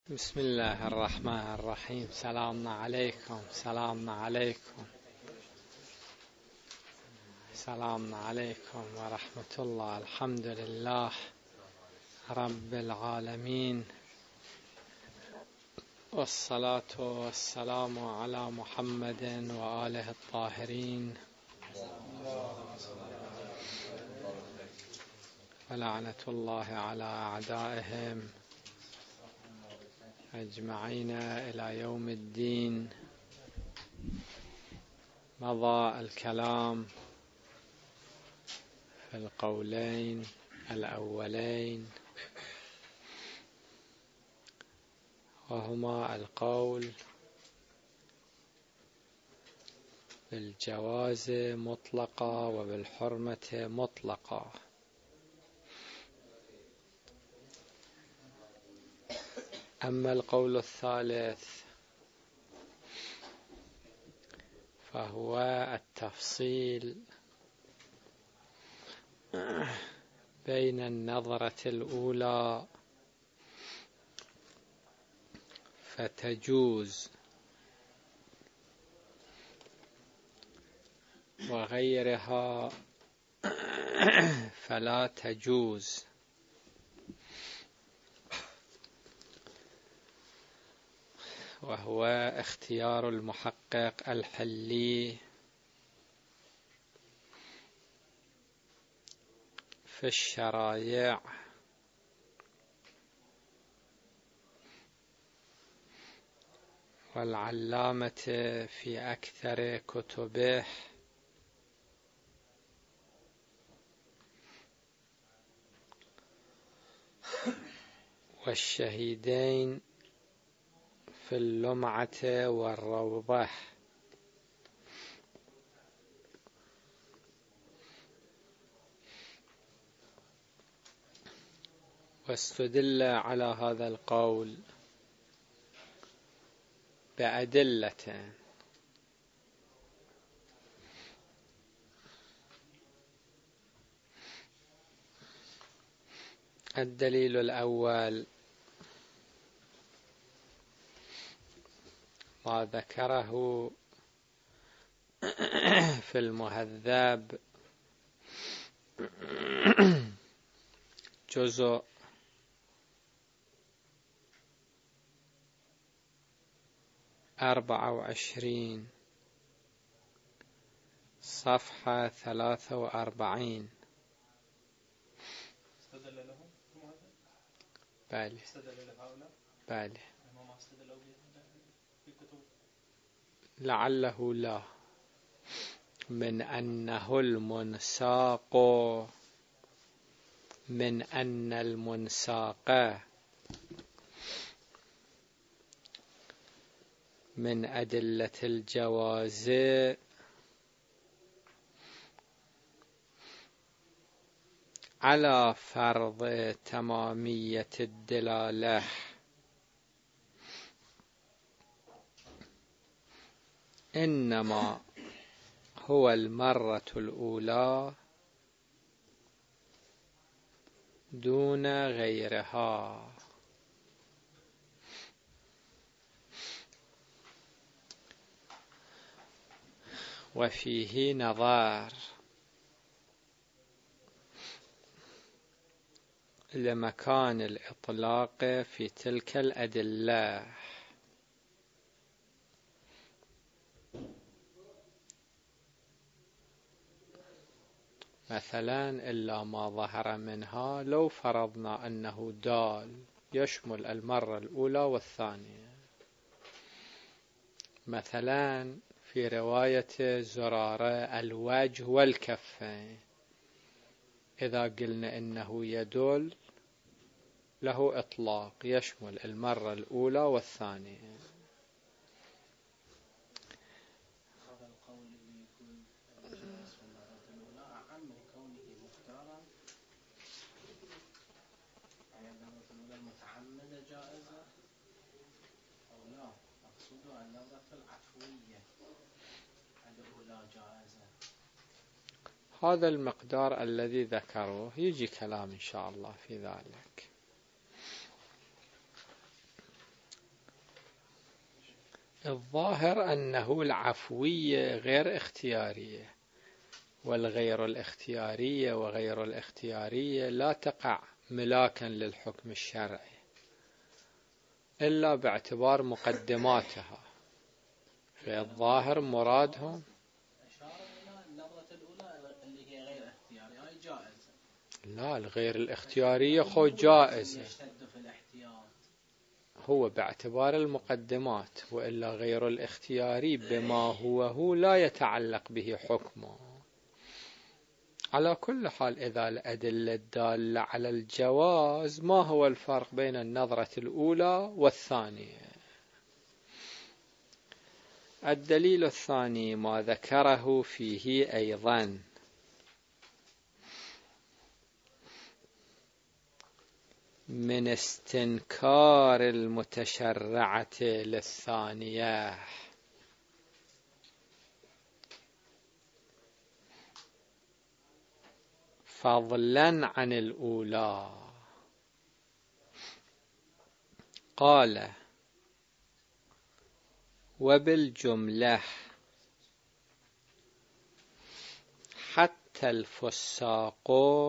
بسم الله الرحمن الرحيم. سلام عليكم سلام عليكم ورحمة الله. الحمد لله رب العالمين، والصلاة والسلام على محمد وآله الطاهرين، ولعنة الله على أعدائهم أجمعين إلى يوم الدين. مضى الكلام في القولين الأولين، وهما القول بالجواز مطلقا وبالحرمة مطلقا. أما القول الثالث فهو التفصيل بين النظرة الأولى فتجوز وغيرها فلا تجوز، وهو اختيار المحقق الحلي في الشرائع والعلامة في أكثر كتبه، والشهيدين في اللمعة والروضة. واستدل على هذا القول بأدلة. الدليل الأول ما ذكره في المهذب جزء 24 صفحة 43. استدل له بله استدل لهؤلاء بله ما استدلوا به في كتب لعله لا، من أنه المنساق، من أن المنساق من أدلة الجواز على فرض تمامية الدلالة، إنما هو المرة الأولى دون غيرها. وفيه نظر لمكان الإطلاق في تلك الأدلة. مثلا إلا ما ظهر منها، لو فرضنا أنه دال يشمل المرة الأولى والثانية، مثلا في رواية زرارة الوجه والكفين، إذا قلنا إنه يدل له إطلاق يشمل المرة الأولى والثانية. هذا القول اللي يقول الجواز في المرة الأولى أعم من كونه مختارا، يعني المرة الأولى المتعمدة جائزة أو لا؟ أقصد النظرة العفوية الأولى جائزة. هذا المقدار الذي ذكروه يجي كلام إن شاء الله في ذلك. الظاهر أنه العفوية غير اختيارية، والغير الاختيارية وغير الاختيارية لا تقع ملاكا للحكم الشرعي إلا باعتبار مقدماتها. فالظاهر مرادهم أشار إلى النظرة الأولى اللي هي غير اختياري، هاي جائزة. لا، الغير الاختيارية خو جائزة، يشتد في الاحتياط هو باعتبار المقدمات، وإلا غير الاختياري بما هو لا يتعلق به حكمه. على كل حال، إذا الأدلة الدالة على الجواز، ما هو الفرق بين النظرة الأولى والثانية؟ الدليل الثاني ما ذكره فيه أيضا من استنكار المتشرعة للثانية، فضلا عن الأولى. قال: وبالجملة حتى الفساق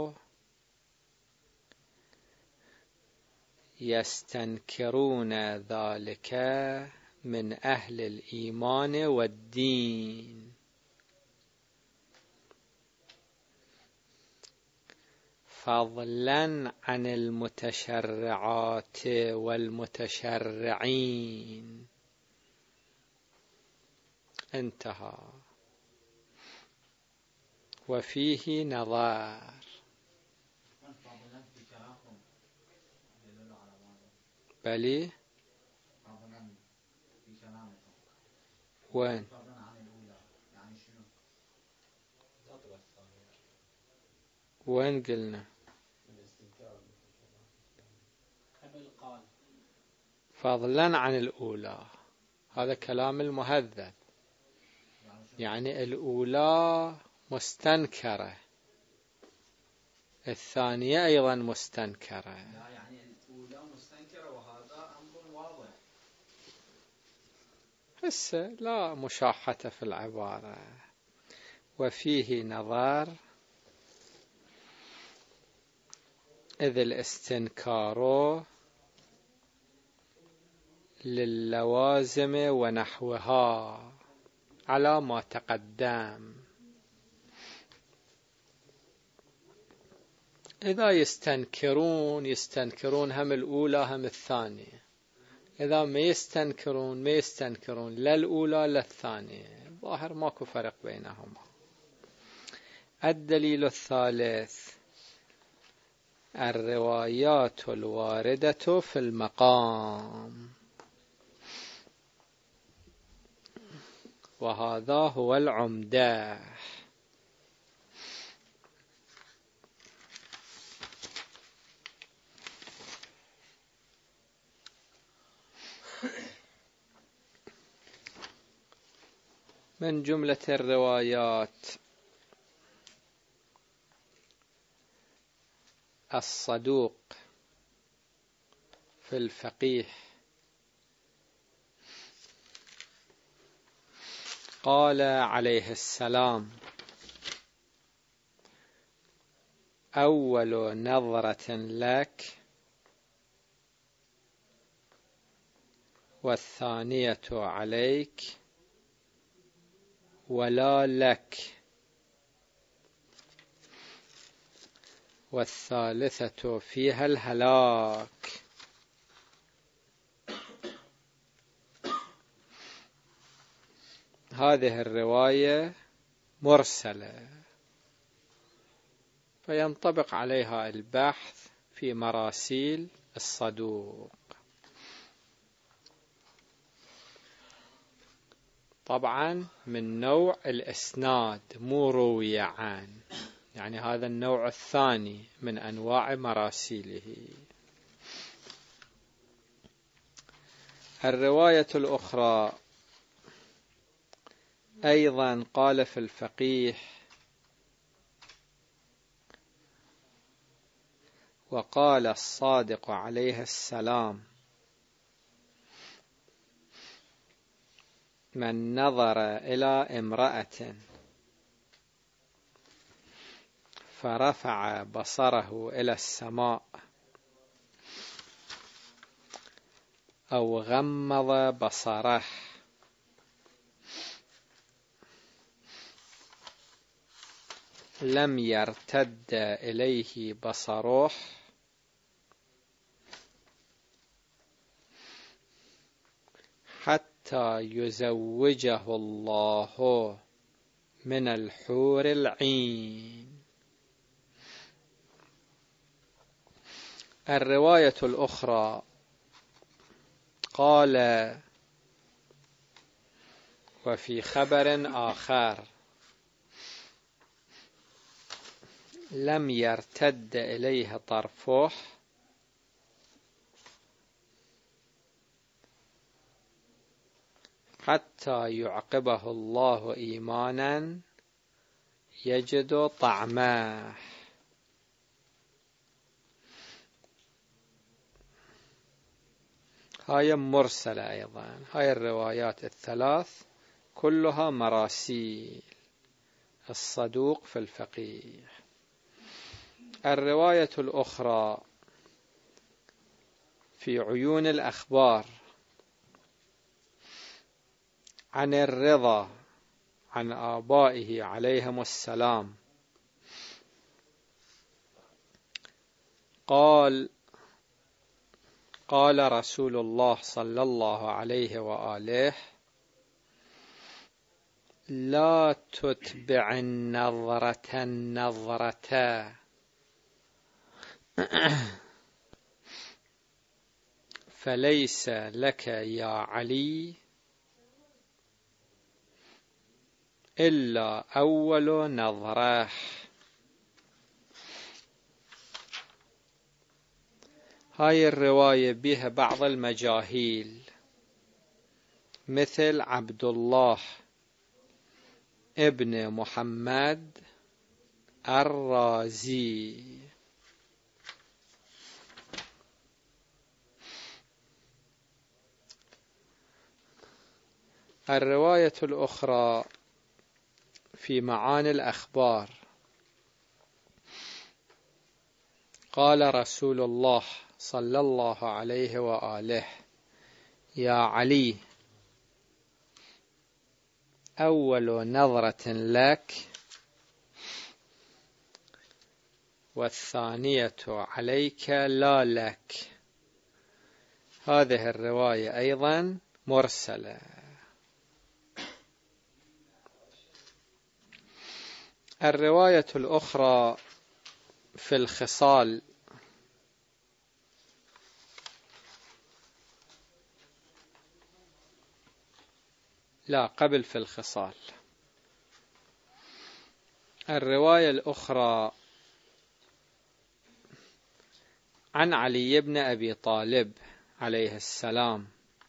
يستنكرون ذلك من أهل الإيمان والدين، فضلا عن المتشرعات والمتشرعين. انتهى. وفيه نظر. بلي وين؟ وين قلنا قبل قال فضلا عن الأولى؟ هذا كلام المهذب، يعني الأولى مستنكرة، الثانية أيضا مستنكرة. لا، يعني الأولى مستنكرة وهذا أمر واضح. هسه لا مشاحة في العبارة. وفيه نظر، إذ الاستنكار للوازم ونحوها على ما تقدم. إذا يستنكرون هم الأولى هم الثانية، إذا ما يستنكرون لا الأولى لا الثانية، ظاهر ماكو فرق بينهما. الدليل الثالث الروايات الواردة في المقام، وهذا هو العمدة. من جملة الروايات الصدوق في الفقيه قال عليه السلام: أول نظرة لك والثانية عليك ولا لك والثالثة فيها الهلاك. هذه الرواية مرسلة، فينطبق عليها البحث في مراسيل الصدوق. طبعا من نوع الإسناد، مو روية عن، يعني هذا النوع الثاني من أنواع مراسيله. الرواية الأخرى أيضا قال في الفقيه: وقال الصادق عليه السلام: من نظر إلى امرأة فرفع بصره إلى السماء أو غمض بصره لم يرتد إليه بصره حتى يزوجه الله من الحور العين. الرواية الأخرى قال وفي خبر آخر لم يرتد إليه طرفه حتى يعقبه الله إيمانا يجد طعمه. هاي مرسلة أيضا. هاي الروايات الثلاث كلها مراسيل الصدوق في الفقيه. الرواية الأخرى في عيون الأخبار عن الرضا عن آبائه عليهم السلام قال رسول الله صلى الله عليه وآله لا تتبع النظرة فليس لك يا علي إلا أول نظرة. هاي الرواية بها بعض المجاهيل مثل عبد الله ابن محمد الرازي. الرواية الأخرى في معاني الأخبار قال رسول الله صلى الله عليه وآله يا علي أول نظرة لك والثانية عليك لا لك. هذه الرواية أيضا مرسلة. الرواية الأخرى في الخصال لا قبل في الخصال. الرواية الأخرى عن علي بن أبي طالب عليه السلام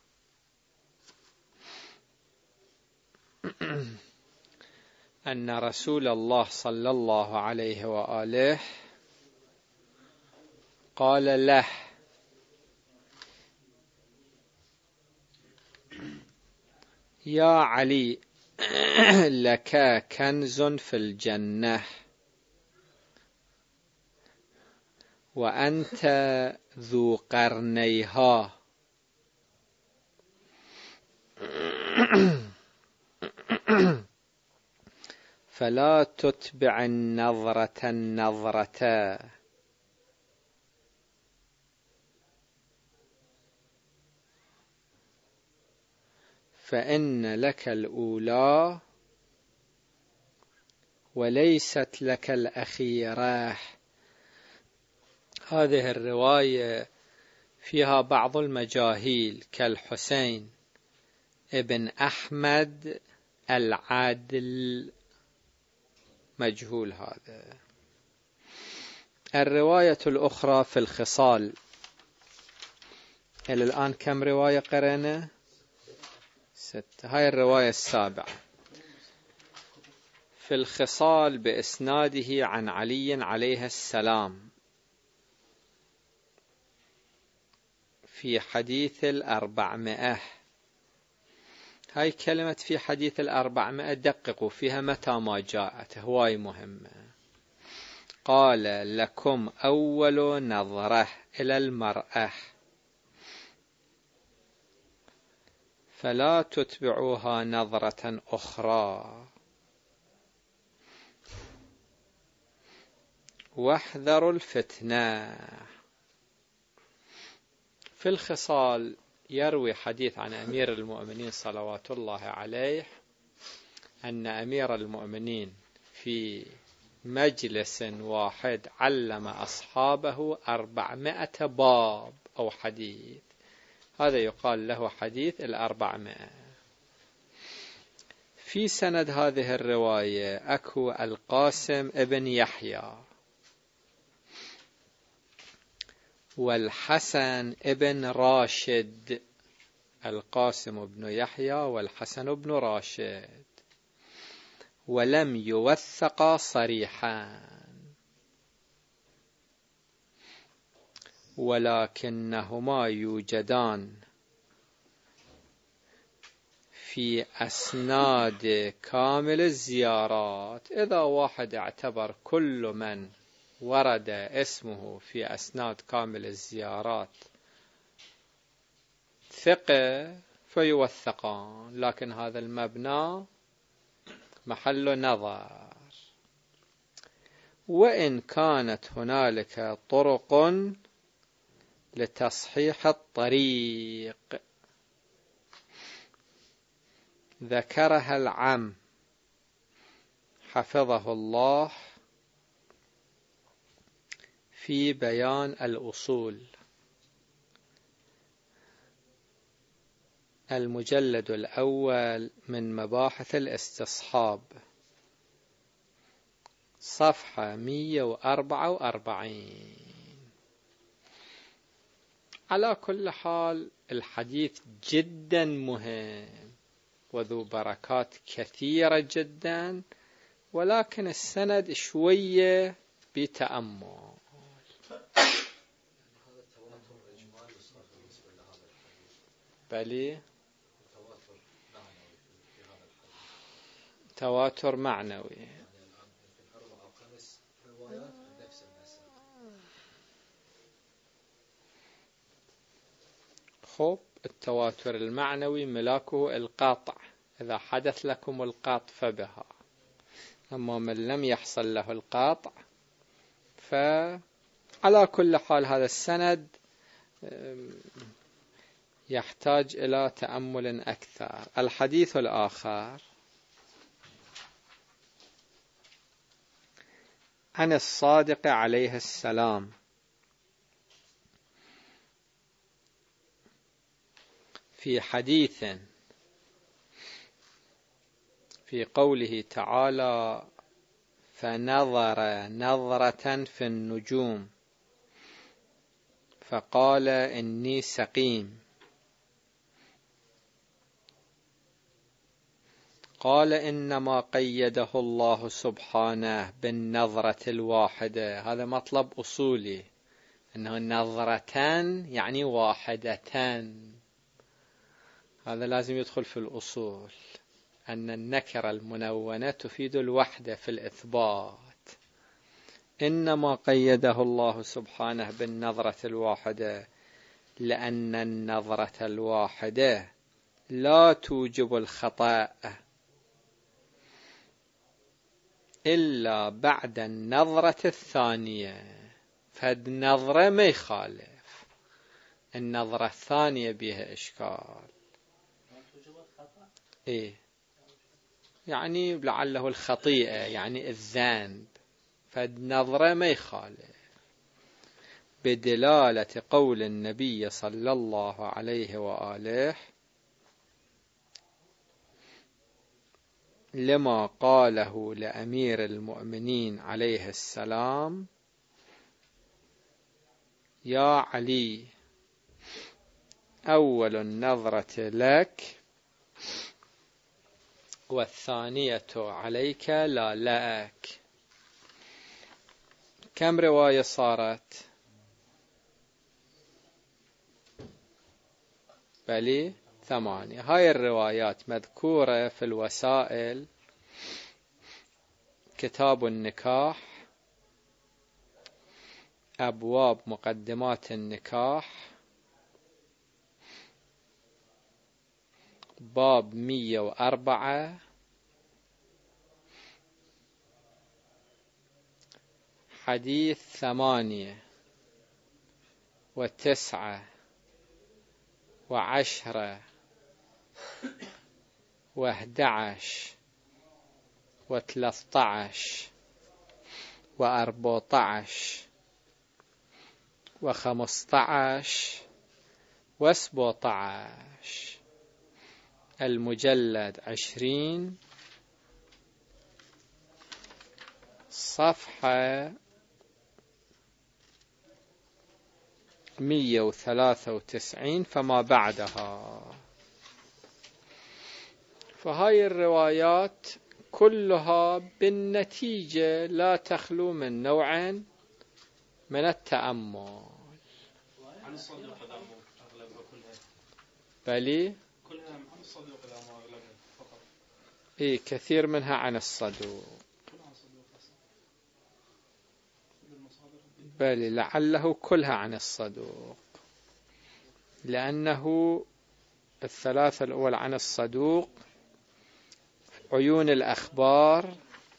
أن رسول الله صلى الله عليه وآله قال له يا علي لك كنز في الجنة وأنت ذو قرنيها فلا تتبع النظرة فإن لك الأولى وليست لك الأخيرة. هذه الرواية فيها بعض المجاهيل كالحسين ابن أحمد العادل مجهول هذا. الرواية الأخرى في الخصال إلى الآن كم رواية قرأنا؟ 6. هاي الرواية السابعة في الخصال بإسناده عن علي عليه السلام في حديث 400. هاي كلمة في حديث 400 دققوا فيها متى ما جاءت، هواي مهمة. قال لكم أول نظرة إلى المرأة فلا تتبعوها نظرة أخرى واحذروا الفتنة. في الخصال يروي حديث عن أمير المؤمنين صلوات الله عليه أن أمير المؤمنين في مجلس واحد علم أصحابه 400 باب أو حديث، هذا يقال له حديث 400. في سند هذه الرواية أكو القاسم ابن يحيى والحسن ابن راشد، القاسم بن يحيى والحسن بن راشد، ولم يوثقا صريحا، ولكنهما يوجدان في أسناد كامل الزيارات. إذا واحد اعتبر كل من ورد اسمه في أسناد كامل الزيارات ثقة فيوثقان، لكن هذا المبنى محل نظر. وإن كانت هنالك طرق لتصحيح الطريق ذكرها العم حفظه الله في بيان الأصول، المجلد الأول من مباحث الاستصحاب، صفحة 144. على كل حال الحديث جدا مهم وذو بركات كثيرة جدا، ولكن السند شوية بتأمل. بلي تواتر معنوي. خب التواتر المعنوي ملاكه القاطع، إذا حدث لكم القاطع فبها، أما من لم يحصل له القاطع فعلى كل حال هذا السند يحتاج إلى تأمل أكثر. الحديث الآخر عن الصادق عليه السلام في حديث في قوله تعالى فنظر نظرة في النجوم فقال إني سقيم، قال إنما قيده الله سبحانه بالنظرة الواحدة. هذا مطلب أصولي، أنه نظرة يعني واحدة، هذا لازم يدخل في الأصول، أن النكرة المنونة تفيد الوحدة في الإثبات. إنما قيده الله سبحانه بالنظرة الواحدة لأن النظرة الواحدة لا توجب الخطأ إلا بعد النظرة الثانية، فالنظرة ما يخالف، النظرة الثانية بها إشكال. إيه يعني لعله الخطيئة يعني الذنب، فالنظرة ما يخالف، بدلالة قول النبي صلى الله عليه وآله لما قاله لأمير المؤمنين عليه السلام يا علي أول النظرة لك والثانية عليك لا لك. كم رواية صارت؟ بلي 8. هاي الروايات مذكورة في الوسائل، كتاب النكاح، أبواب مقدمات النكاح، باب 104، حديث 8 و9 و10 و11 و13 و14 و15 و17، المجلد 20، صفحة 193 فما بعدها. فهاي الروايات كلها بالنتيجة لا تخلو من نوع من التأمل. عن الصدوق أغلبها كلها. بلي كلها عن الصدوق لا ما أغلبها فقط. إيه كثير منها عن الصدوق. بلي لعله كلها عن الصدوق، لأنه الثلاثة الأول عن الصدوق: عيون الأخبار،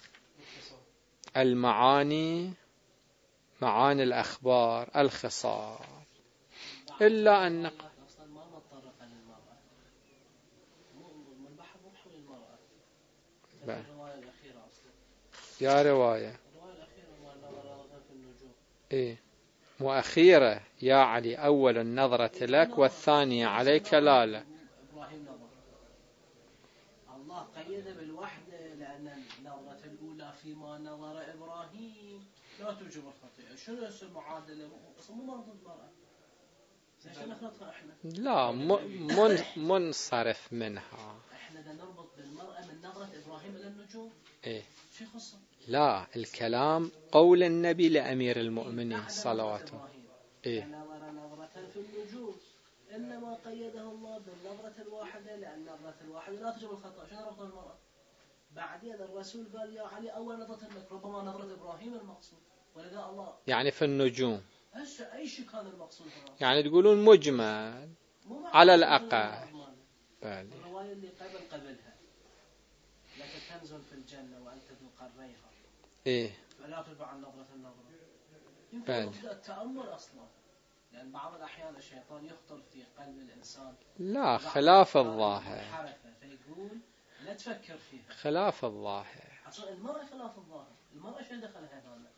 المعاني، معاني الأخبار، الخصال. إلا أن أصلا ما نتطرق للمرأة، من البحث مو حول المرأة. الرواية الأخيرة أصلا. يا رواية الرواية الأخيرة ما نظر في النجوم. إيه مو أخيرة يا علي، أول النظرة لك والثانية عليك لا. إبراهيم نظر، الله قيد بالوحدة لأن النظرة الأولى فيما نظر إبراهيم لا توجب الخطيئة. شنو اسم المعادلة؟ مو مرض المرأة. عشان نخلطها احنا. لا منصرف منها. احنا بدنا نربط بالمرأة من نظرة إبراهيم إلى النجوم. إيه شو يخصه؟ لا، الكلام قول النبي لأمير المؤمنين صلواته. إيه نظر نظرة في النجوم، إنما قيده الله بالنظرة الواحدة لأن النظرة الواحدة لا تجب الخطأ. شنو ربط المرأة؟ بعدين الرسول قال يا علي أول نظرة لك، ربما نظرة إبراهيم المقصود، ولذا الله يعني في النجوم، أي شيء كان المقصود هنا. يعني تقولون مجمل على الأقل. الرواية اللي قبلها لك كنز في الجنة وأنت ذو قريها. إيه فلا تتبع النظرة. يمكن التأمل أصلا، لأن بعض الأحيان الشيطان يخطر في قلب الإنسان. لا، خلاف الظاهر. فيقول لا تفكر فيها. خلاف الظاهر. المرأة خلاف الظاهر. المرأة شو دخلها هذا؟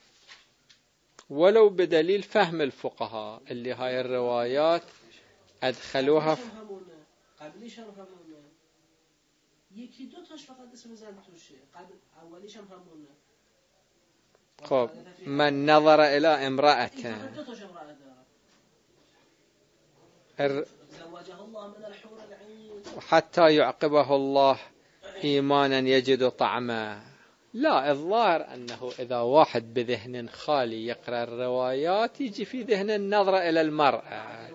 ولو بدليل فهم الفقهاء اللي هاي الروايات أدخلوها قبليش همونه يكي دو تاش فقط اسم زنتوش قبل أوليش همونه. خب من نظر إلى امرأة زوجه الله من الحور العين حتى يعقبه الله إيمانا يجد طعما. لا، الظاهر أنه إذا واحد بذهن خالي يقرأ الروايات يجي في ذهن النظرة إلى المرأة.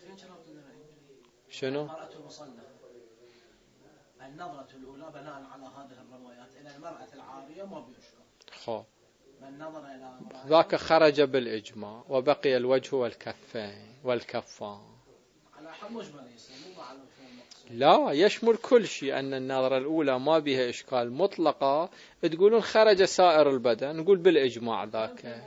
شنو؟ المرأة المصلحة. النظرة الأولى بناء على هذه الروايات إلى المرأة العارية ما بيشكر. خب من نظر إلى ذاك خرج بالإجماع وبقي الوجه والكفين والكفان. على حد مجمل مو معلوم شو المقصود. لا، يشمل كل شيء. أن النظرة الأولى ما بها إشكال مطلقة. تقولون خرج سائر البدن، نقول بالإجماع ذاك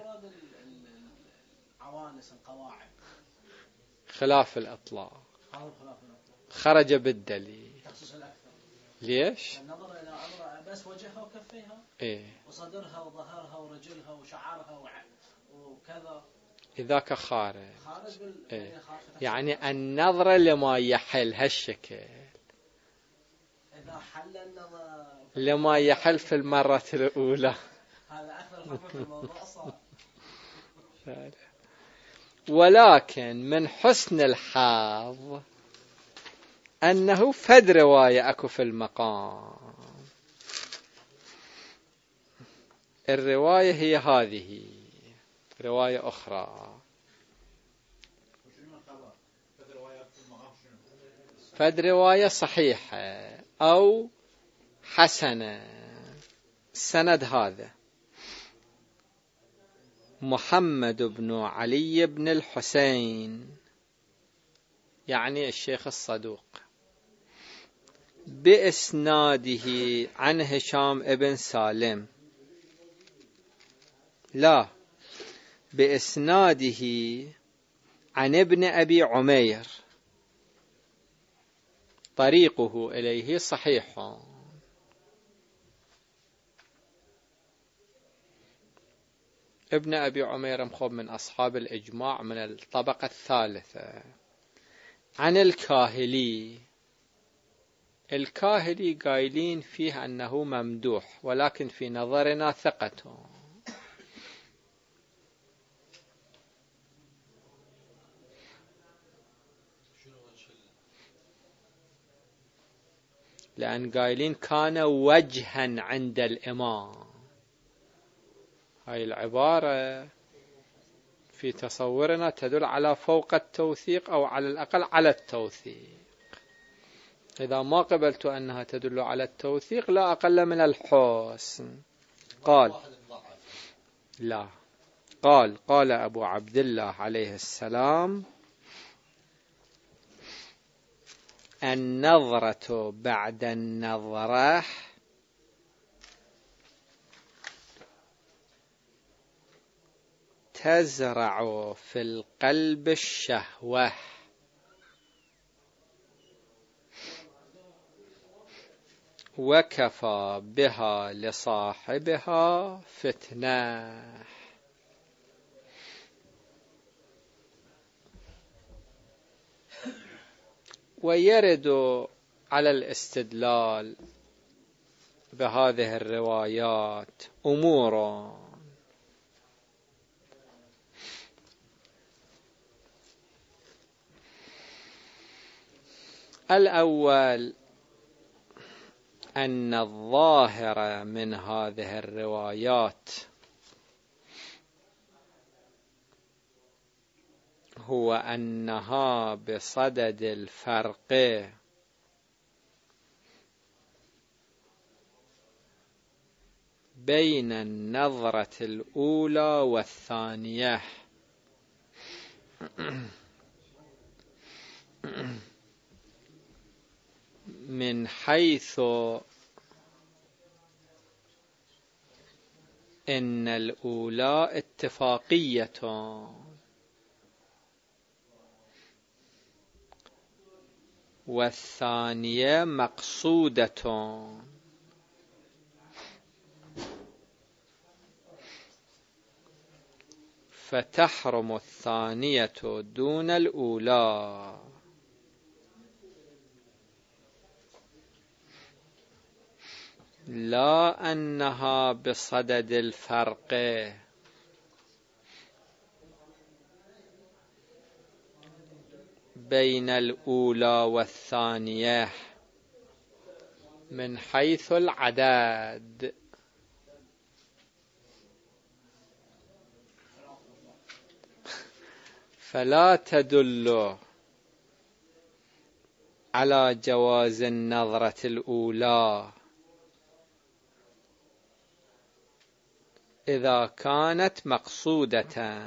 عوانس القواعد خلاف الإطلاق. خرج بالدليل. ليش؟ النظر إلى أمرأة بس وجهها وكفيها. إيه. وصدرها وظهرها ورجلها وشعرها وكذا. إذاك خارج. إيه. يعني النظرة لما يحل هالشكل. إذا حل النظر لما يحل في المرة الأولى. هذا أكثر خطوة في الموضوع صار. ولكن من حسن الحظ أنه فد رواية أكو في المقام. الرواية هي هذه، رواية أخرى. فد رواية صحيحة أو حسنة. السند هذا محمد بن علي بن الحسين يعني الشيخ الصدوق بإسناده عن هشام ابن سالم، لا، بإسناده عن ابن أبي عمير، طريقه إليه صحيح. ابن أبي عمير مخوب من أصحاب الإجماع من الطبقة الثالثة. عن الكاهلي، الكاهلي قايلين فيه أنه ممدوح ولكن في نظرنا ثقته، لأن قايلين كان وجها عند الإمام. هاي العبارة في تصورنا تدل على فوق التوثيق أو على الأقل على التوثيق. إذا ما قبلت أنها تدل على التوثيق لا أقل من الحسن. قال لا، قال أبو عبد الله عليه السلام: النظرة بعد النظرة تزرع في القلب الشهوة وكفى بها لصاحبها فتنة. ويرد على الاستدلال بهذه الروايات أمور. الأول أن الظاهر من هذه الروايات هو أنها بصدد الفرق بين النظرة الأولى والثانية، من حيث إن الأولى اتفاقية والثانية مقصودة، فتحرم الثانية دون الأولى. لا أنها بصدد الفرق بين الأولى والثانية من حيث العدد. فلا تدل على جواز النظرة الأولى إذا كانت مقصودة.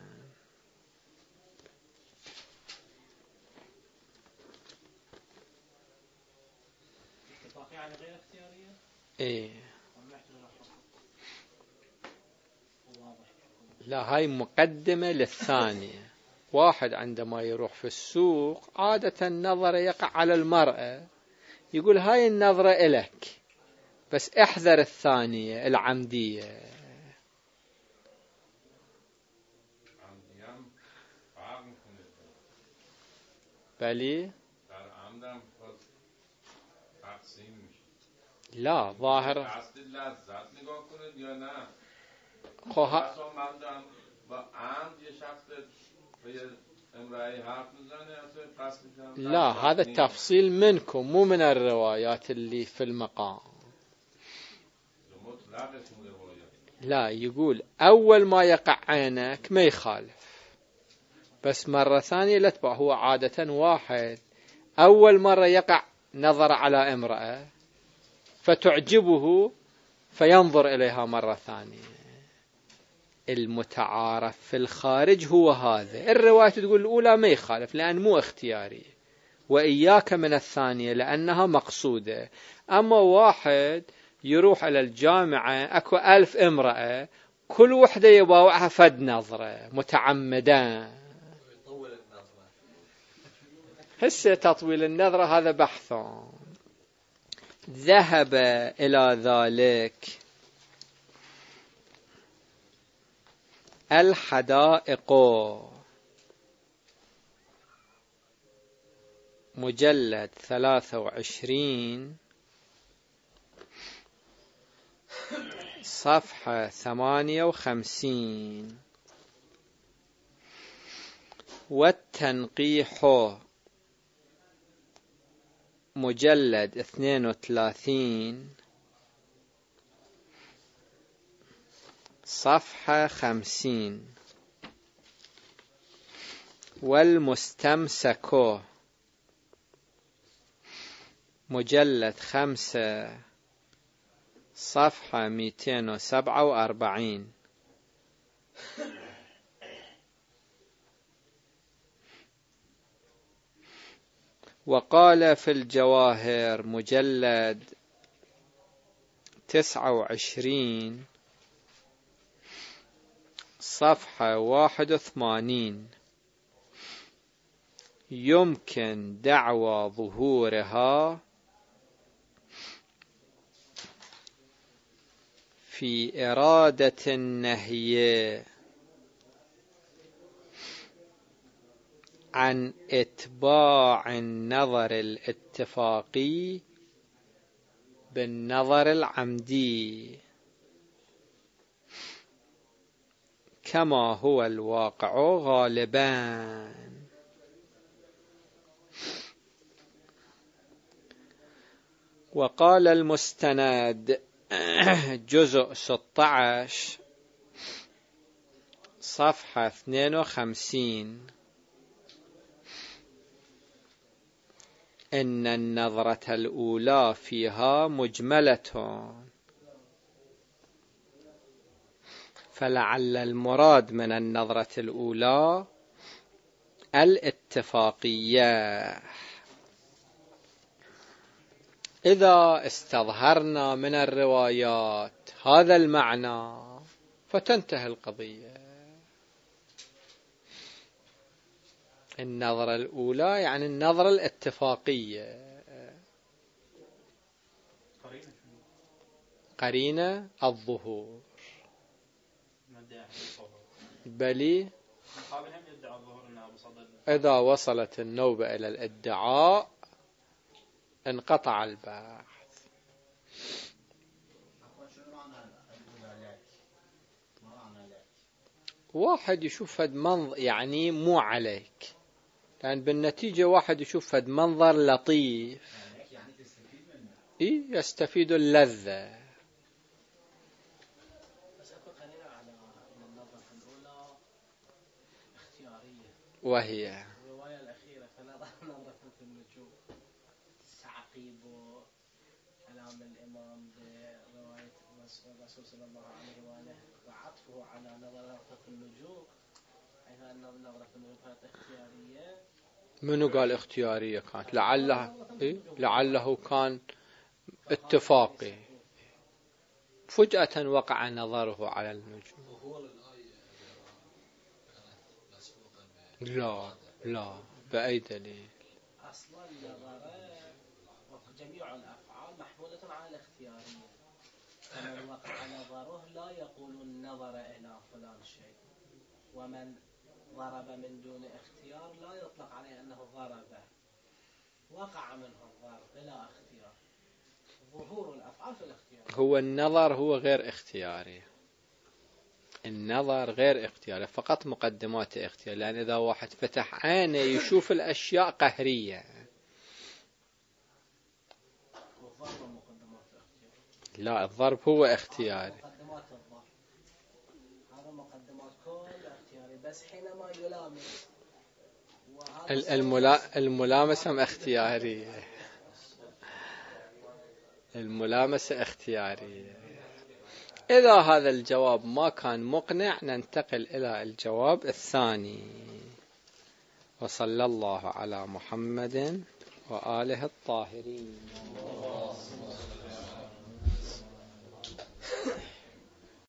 لا، هاي مقدمة للثانية. واحد عندما يروح في السوق عادة النظر يقع على المرأة، يقول هاي النظرة إلك، بس احذر الثانية العمدية. بلي لا ظاهر لا، هذا التفصيل منكم مو من الروايات اللي في المقام. لا، يقول أول ما يقع عينك ما يخالف، بس مرة ثانية لا تبع. هو عادة واحد أول مرة يقع نظر على امرأة فتعجبه فينظر إليها مرة ثانية. المتعارف في الخارج هو هذا. الرواية تقول الأولى ما يخالف لأن مو اختياري، وإياك من الثانية لأنها مقصودة. أما واحد يروح إلى الجامعة أكو 1000 امرأة كل وحدة يباوعها فد نظرة متعمدا، هسه تطويل النظرة هذا بحث. ذهب إلى ذلك الحدائق مجلد 23 صفحة 58، والتنقيح مجلد 32 صفحة 50، والمستمسك مجلد 5 صفحة 247. وقال في الجواهر مجلد 29 صفحة 81: يمكن دعوى ظهورها في إرادة النهي عن إتباع النظر الاتفاقي بالنظر العمدي كما هو الواقع غالبا. وقال المستند جزء 16 صفحة 52: إن النظرة الأولى فيها مجملة، فلعل المراد من النظرة الأولى الاتفاقية. إذا استظهرنا من الروايات هذا المعنى فتنتهي القضية. النظرة الأولى يعني النظرة الاتفاقية. قرينة الظهور بلي إذا وصلت النوبة إلى الادعاء انقطع البحث. واحد يشوف فد منظر يعني مو عليك، لأن بالنتيجة واحد يشوف فد منظر لطيف يستفيد اللذة. وهي الرواية الأخيرة فنظر في النجوم تعقيب كلام الإمام برواية الرسول صلى الله عليه وآله وعطفه على نظرة في النجوم، حيث أن النظرة في النجوم كانت اختيارية. منو قال اختيارية كانت؟ لعله كان اتفاقي، فجأة وقع نظره على النجوم. لا بأي دليل؟ أصلا النظر وجميع الأفعال محمولة على الاختيارية، فمن وقع نظره لا يقول النظر إلى فلان شيء، ومن ضرب من دون اختيار لا يطلق عليه أنه ضرب، وقع منه الضرب بلا اختيار. ظهور الأفعال في الاختيار. هو النظر هو غير اختياري، النظر غير اختياري، فقط مقدمات اختياري. لأن إذا واحد فتح عينه يشوف الأشياء قهرية. لا، الضرب هو اختياري. مقدمات الضرب هذا مقدمات كل اختياري، بس حينما يلامس الملامسة اختيارية. الملامسة اختيارية. إذا هذا الجواب ما كان مقنع ننتقل إلى الجواب الثاني. وصلى الله على محمد وآله الطاهرين.